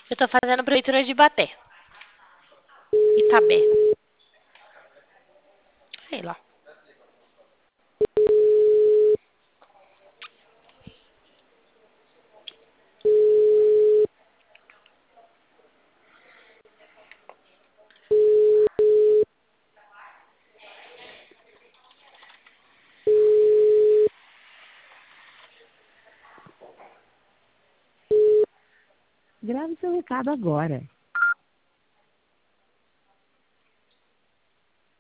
Eu tô fazendo prefeitura de Ibaté. Itabé. Sei lá. Grave seu recado agora.